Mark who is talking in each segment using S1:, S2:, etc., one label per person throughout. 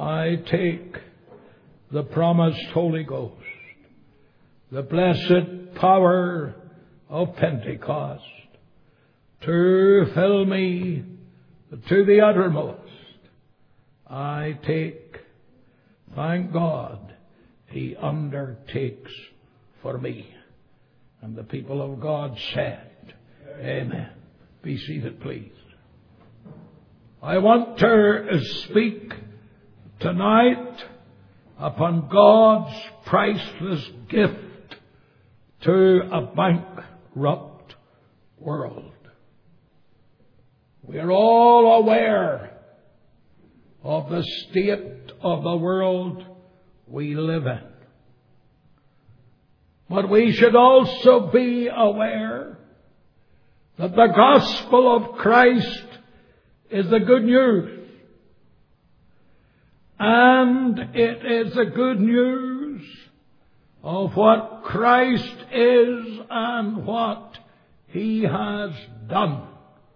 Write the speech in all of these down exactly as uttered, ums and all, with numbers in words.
S1: I take the promised Holy Ghost, the blessed power of Pentecost, to fill me to the uttermost. I take, thank God, He undertakes for me. And the people of God said, Amen. Be seated, please. I want to speak tonight upon God's priceless gift to a bankrupt world. We are all aware of the state of the world we live in. But we should also be aware that the gospel of Christ is the good news. And it is the good news of what Christ is and what He has done.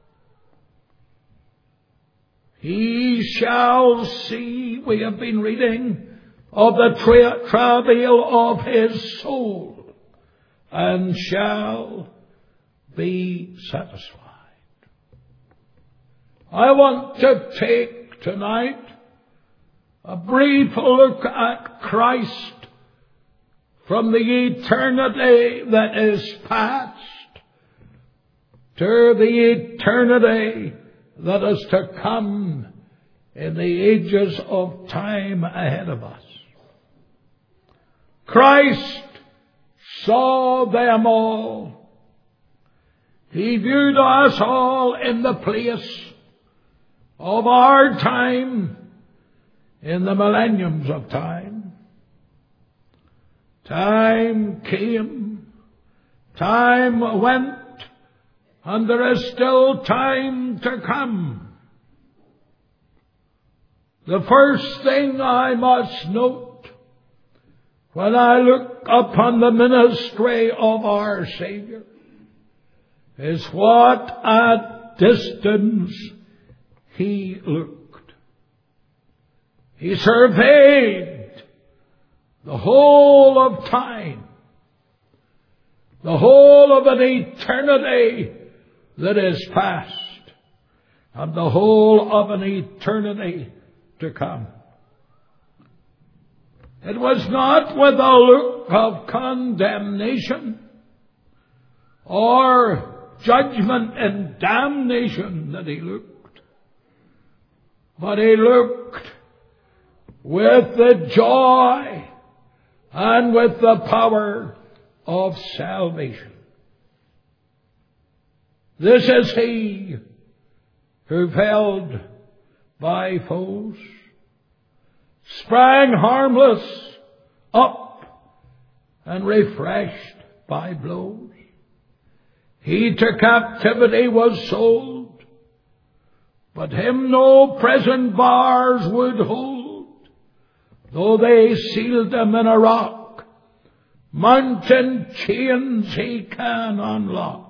S1: He shall see, we have been reading, of the tra- travail of His soul, and shall be satisfied. I want to take tonight a brief look at Christ from the eternity that is past to the eternity that is to come in the ages of time ahead of us. Christ saw them all. He viewed us all in the place of our time, in the millenniums of time. Time came, time went, and there is still time to come. The first thing I must note when I look upon the ministry of our Savior is what at distance He looked. He surveyed the whole of time, the whole of an eternity that is past, and the whole of an eternity to come. It was not with a look of condemnation or judgment and damnation that He looked, but He looked with the joy and with the power of salvation. This is He who felled by foes, sprang harmless up and refreshed by blows. He to captivity was sold, but Him no prison bars would hold, though they sealed Him in a rock. Mountain chains He can unlock.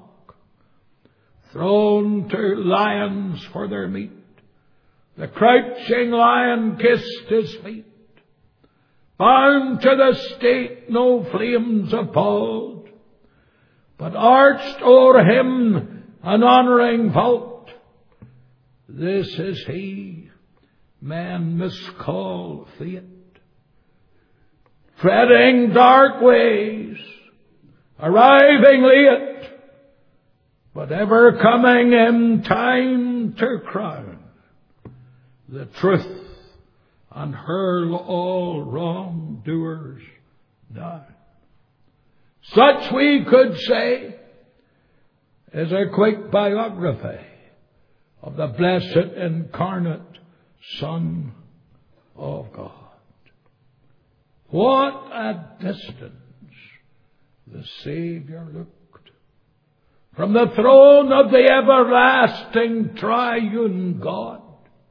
S1: Thrown to lions for their meat, the crouching lion kissed His feet. Bound to the stake no flames appalled, but arched o'er Him an honouring vault. This is He men miscall fate, treading dark ways, arriving late, but ever coming in time to crown the truth and hurl all wrongdoers down. Such, we could say, is a quick biography of the blessed incarnate Son of God. What a distance the Savior looked from the throne of the everlasting triune God,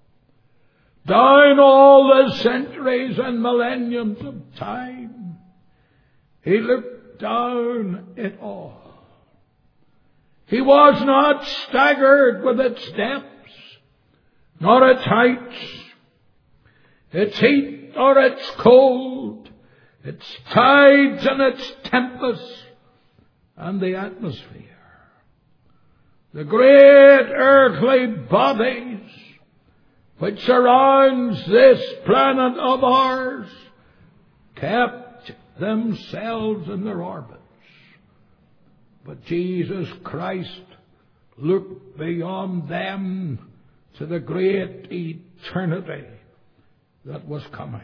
S1: down all the centuries and millenniums of time. He looked down it all. He was not staggered with its depths, nor its heights. its heat or its cold, its tides and its tempests, and the atmosphere. The great earthly bodies which surrounds this planet of ours kept themselves in their orbits. But Jesus Christ looked beyond them to the great eternity that was coming.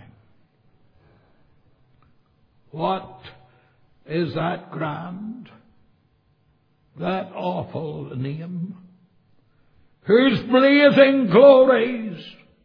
S1: What is that grand, that awful name, whose blazing glories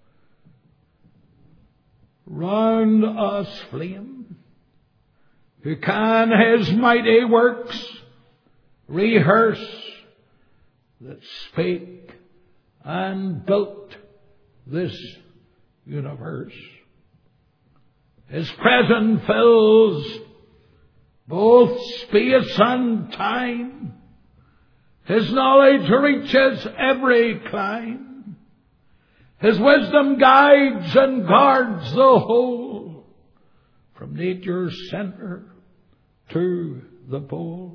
S1: round us flame, who can his mighty works rehearse, that spake and built this universe. His presence fills both space and time. His knowledge reaches every clime. His wisdom guides and guards the whole, from nature's center to the pole.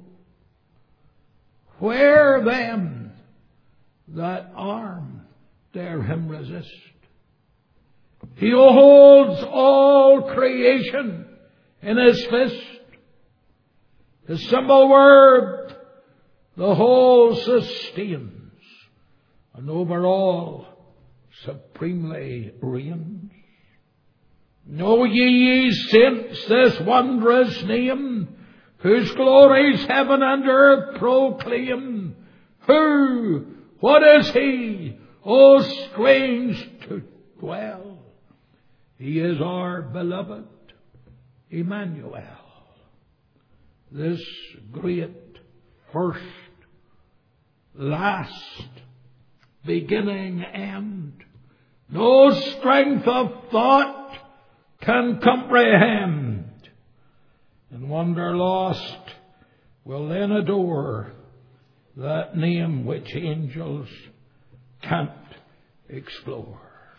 S1: Where then that arm dare him resist? He holds all creation in his fist. His simple word the whole sustains, and over all supremely reigns. Know ye, ye saints, this wondrous name, whose glories heaven and earth proclaim. Who, what is he, oh strange to dwell? He is our beloved Emmanuel, this great first, last, beginning, end. No strength of thought can comprehend. In wonder lost will then adore that name which angels can't explore.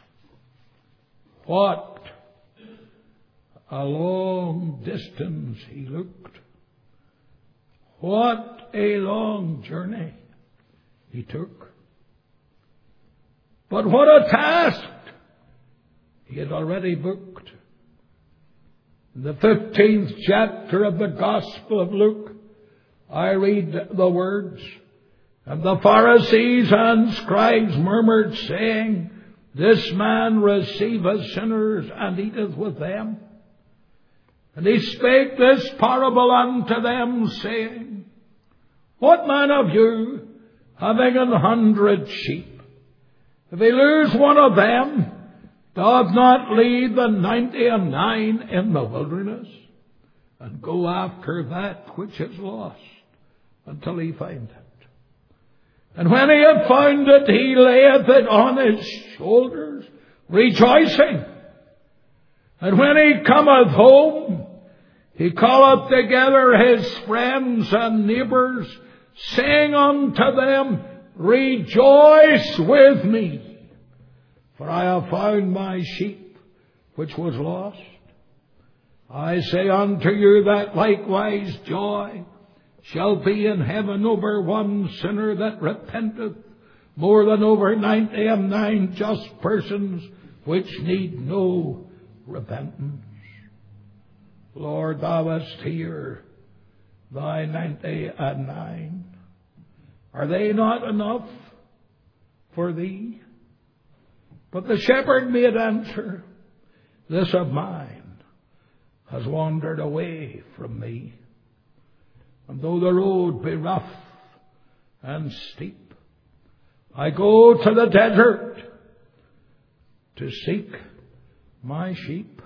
S1: What a long distance he looked. What a long journey he took. But what a task he had already booked. In the fifteenth chapter of the Gospel of Luke, I read the words, and the Pharisees and scribes murmured, saying, This man receiveth sinners and eateth with them. And he spake this parable unto them, saying, What man of you, having an hundred sheep, if he lose one of them, doth not leave the ninety and nine in the wilderness, and go after that which is lost, until he find it? And when he hath found it, he layeth it on his shoulders, rejoicing. And when he cometh home, he calleth together his friends and neighbours, saying unto them, Rejoice with me, for I have found my sheep which was lost. I say unto you that likewise joy shall be in heaven over one sinner that repenteth, more than over ninety and nine just persons which need no repentance. Lord, thou hast here thy ninety and nine. Are they not enough for thee? But the shepherd made answer, This of mine has wandered away from me. And though the road be rough and steep, I go to the desert to seek my sheep.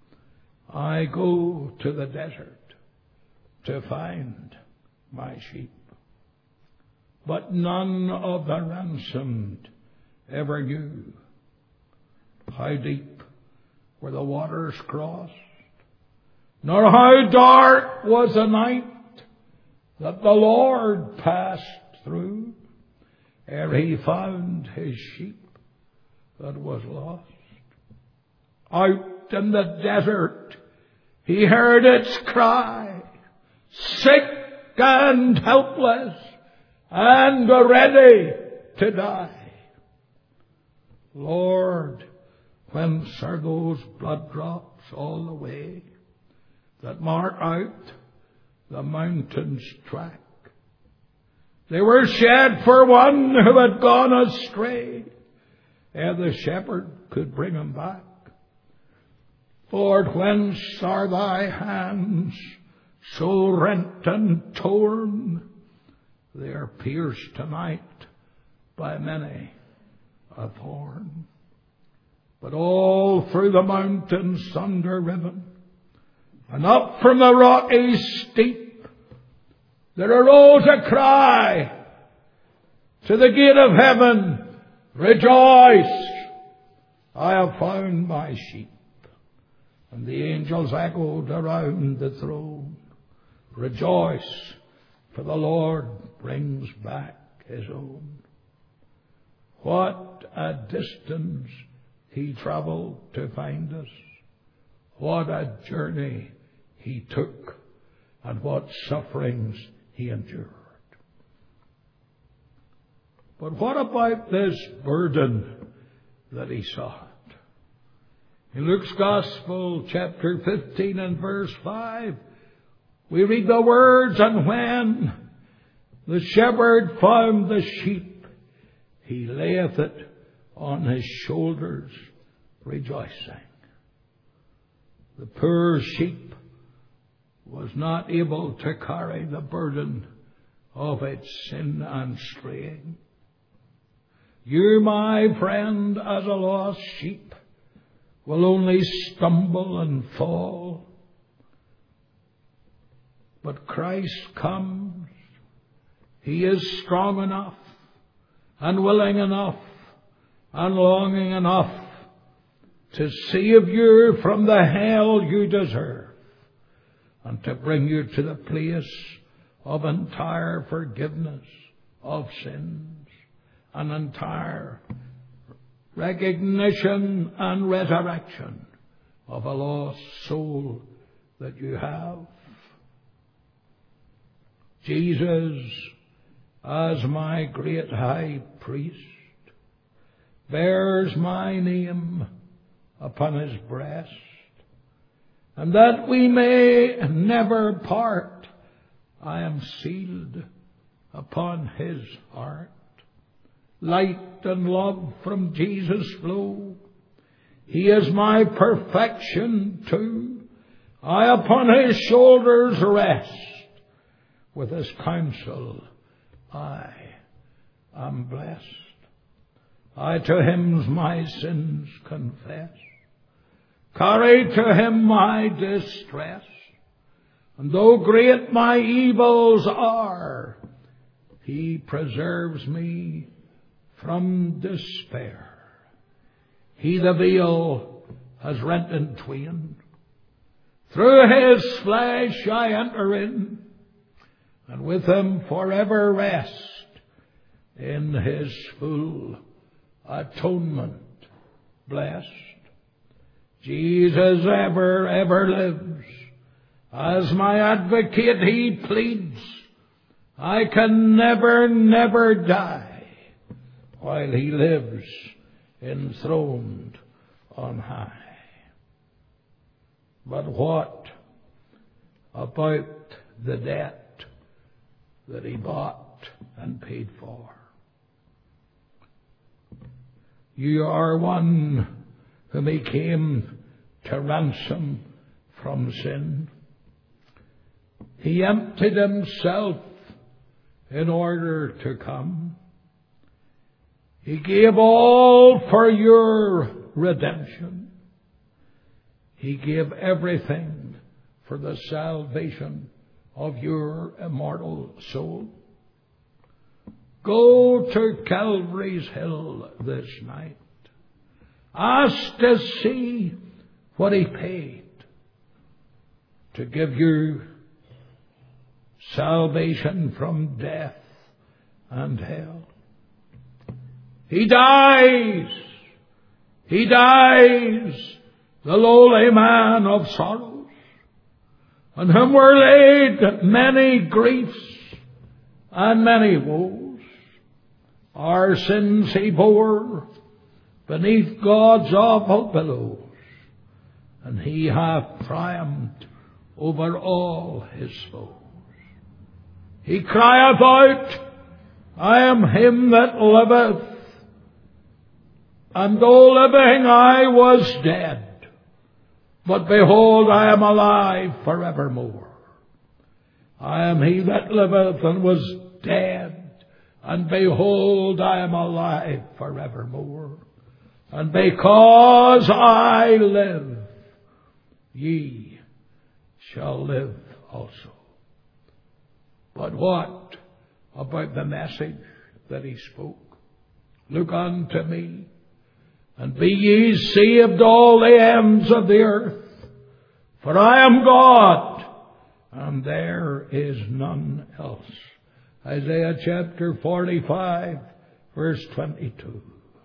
S1: I go to the desert to find my sheep. But none of the ransomed ever knew how deep were the waters crossed, nor how dark was the night that the Lord passed through, ere he found his sheep that was lost. Out in the desert he heard its cry, sick and helpless and ready to die. Lord, whence are those blood drops all the way that mark out the mountain's track? They were shed for one who had gone astray, ere the shepherd could bring him back. Lord, whence are thy hands so rent and torn? They are pierced tonight by many a thorn. But all through the mountains thunder riven, and up from the rocky steep, there arose a cry to the gate of heaven, rejoice, I have found my sheep. And the angels echoed around the throne, rejoice, for the Lord brings back his own. What a distance he travelled to find us. What a journey he took, and what sufferings he endured. But what about this burden that he sought? In Luke's Gospel, chapter fifteen and verse five, we read the words, and when the shepherd found the sheep, he layeth it on his shoulders, rejoicing. The poor sheep was not able to carry the burden of its sin and straying. You, my friend, as a lost sheep, will only stumble and fall. But Christ comes. He is strong enough and willing enough and longing enough to save you from the hell you deserve and to bring you to the place of entire forgiveness of sins and entire recognition and resurrection of a lost soul that you have. Jesus, as my great high priest, bears my name upon his breast, and that we may never part, I am sealed upon his heart. Light and love from Jesus flow. He is my perfection too. I upon his shoulders rest. With his counsel I am blessed. I to him my sins confess, carry to him my distress, and though great my evils are, he preserves me from despair. He the veil has rent in twain. Through his flesh I enter in, and with him forever rest in his full atonement blessed. Jesus ever, ever lives. As my advocate he pleads. I can never, never die while he lives enthroned on high. But what about the debt that he bought and paid for? You are one whom he came to ransom from sin. He emptied himself in order to come. He gave all for your redemption. He gave everything for the salvation of your immortal soul. Go to Calvary's Hill this night. Ask to see what he paid to give you salvation from death and hell. He dies. He dies the lowly man of sorrows, on whom were laid many griefs and many woes. Our sins he bore beneath God's awful billows, and he hath triumphed over all his foes. He crieth out, I am him that liveth, and though living I was dead, but behold, I am alive forevermore. I am he that liveth and was dead, and behold, I am alive forevermore. And because I live, ye shall live also. But what about the message that he spoke? Look unto me, and be ye saved all the ends of the earth. For I am God, and there is none else. Isaiah chapter forty-five, verse twenty-two.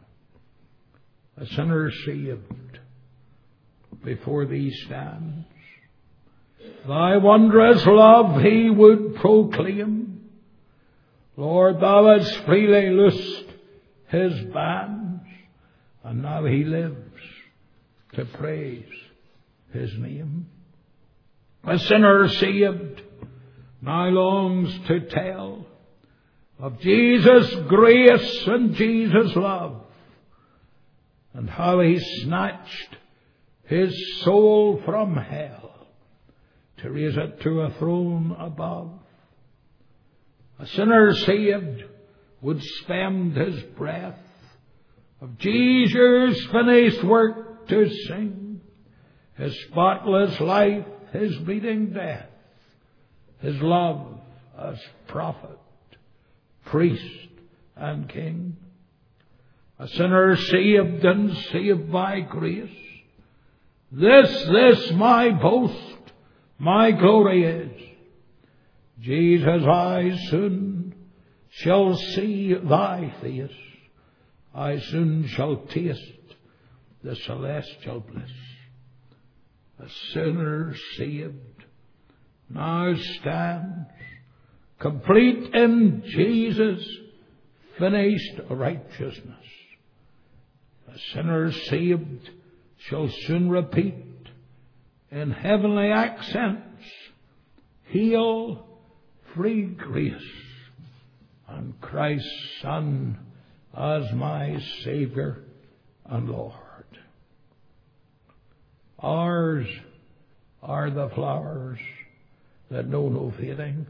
S1: A sinner saved before thee stands. Thy wondrous love he would proclaim. Lord, thou hast freely loosed his bands, and now he lives to praise his name. A sinner saved now longs to tell of Jesus' grace and Jesus' love, and how he snatched his soul from hell to raise it to a throne above. A sinner saved would spend his breath of Jesus' finished work to sing, his spotless life, his bleeding death, his love as prophet, priest, and king. A sinner saved and saved by grace. This, this my boast, my glory is. Jesus, I soon shall see thy face. I soon shall taste the celestial bliss. A sinner saved now stands complete in Jesus' finished righteousness. A sinner saved shall soon repeat in heavenly accents, hail, free grace, and Christ's Son as my Saviour and Lord. Ours are the flowers that know no fading.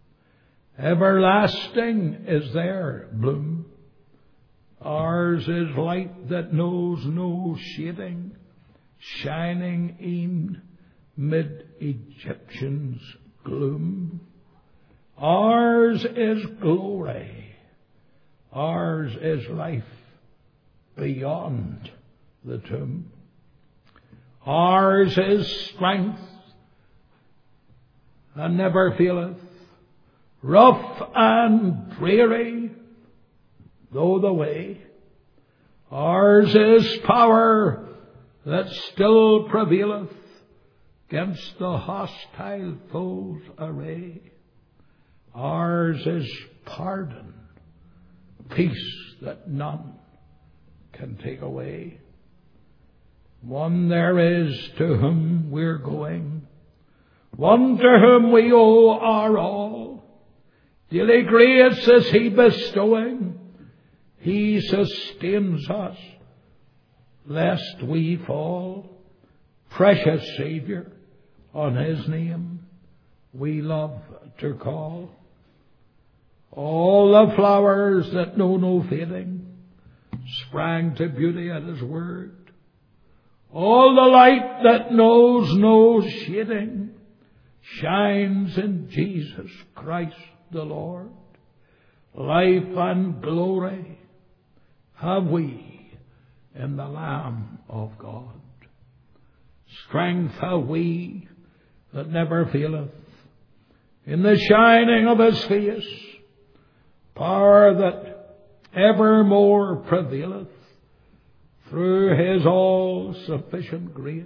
S1: Everlasting is their bloom. Ours is light that knows no shading, shining e'en mid Egyptian's gloom. Ours is glory. Ours is life beyond the tomb. Ours is strength and never faileth, rough and dreary though the way. Ours is power that still prevaileth against the hostile foe's array. Ours is pardon, peace that none can take away. One there is to whom we're going, one to whom we owe our all. Daily grace is he bestowing, he sustains us lest we fall. Precious Saviour, on his name we love to call. All the flowers that know no fading sprang to beauty at his word. All the light that knows no shading shines in Jesus Christ the Lord. Life and glory have we in the Lamb of God. Strength have we that never faileth in the shining of his face. Power that evermore prevaileth through His all-sufficient grace,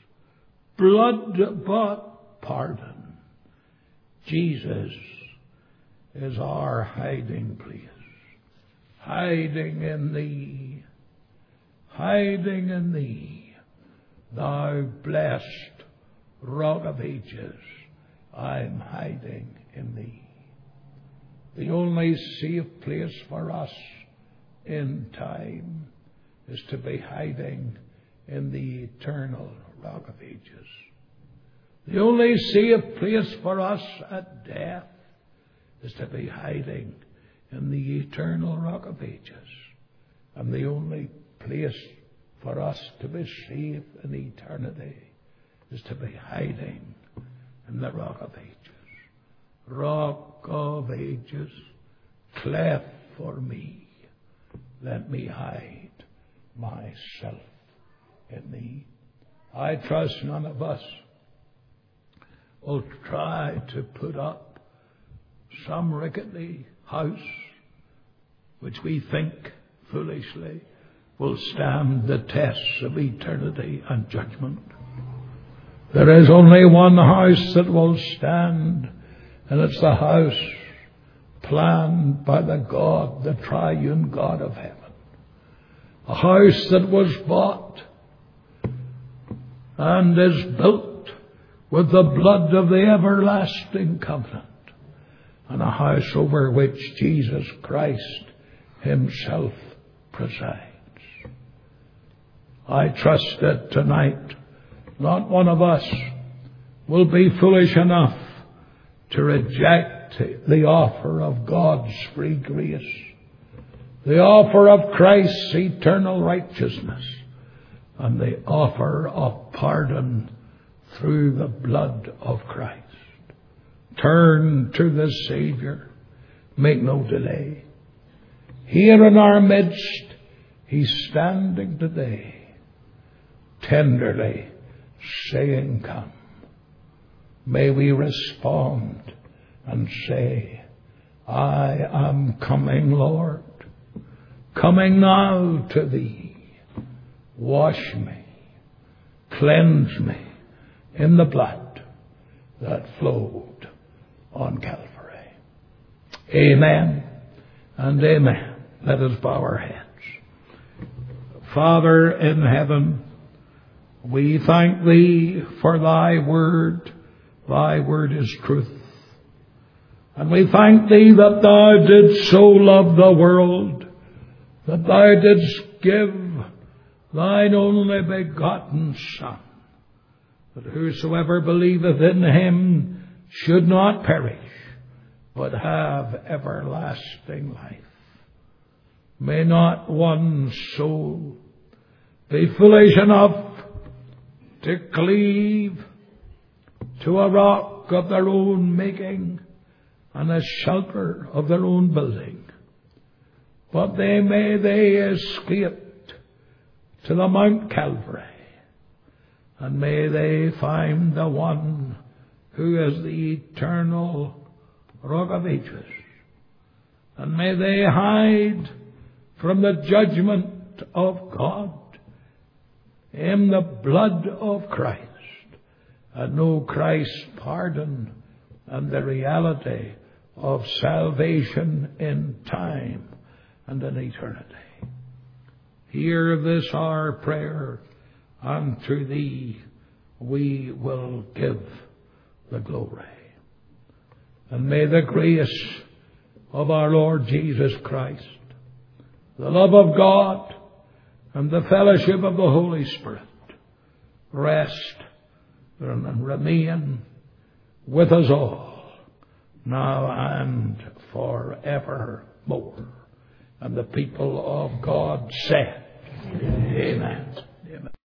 S1: blood bought pardon. Jesus is our hiding place, hiding in Thee, hiding in Thee, Thou blessed Rock of Ages. I'm hiding in Thee. The only safe place for us in time is to be hiding in the eternal Rock of Ages. The only safe place for us at death is to be hiding in the eternal Rock of Ages. And the only place for us to be safe in eternity is to be hiding in the Rock of Ages. Rock of Ages, cleft for me, let me hide myself in Thee. I trust none of us will try to put up some rickety house which we think foolishly will stand the tests of eternity and judgment. There is only one house that will stand, and it's the house planned by the God, the triune God of heaven. A house that was bought and is built with the blood of the everlasting covenant, and a house over which Jesus Christ Himself presides. I trust that tonight not one of us will be foolish enough to reject the offer of God's free grace, the offer of Christ's eternal righteousness, and the offer of pardon through the blood of Christ. Turn to the Savior. Make no delay. Here in our midst, He's standing today, tenderly saying, come. May we respond and say, I am coming, Lord, coming now to Thee. Wash me, cleanse me in the blood that flowed on Calvary. Amen and amen. Let us bow our heads. Father in heaven, we thank Thee for Thy word. Thy word is truth. And we thank Thee that Thou didst so love the world, that Thou didst give Thine only begotten Son, that whosoever believeth in Him should not perish, but have everlasting life. May not one soul be foolish enough to cleave to a rock of their own making and a shelter of their own building, but they may they escape to the Mount Calvary, and may they find the one who is the eternal Rock of Ages, and may they hide from the judgment of God in the blood of Christ, and know Christ's pardon and the reality of salvation in time and in eternity. Hear this our prayer, and to Thee we will give the glory. And may the grace of our Lord Jesus Christ, the love of God, and the fellowship of the Holy Spirit rest and remain with us all, now and forevermore. And the people of God said, Amen. Amen.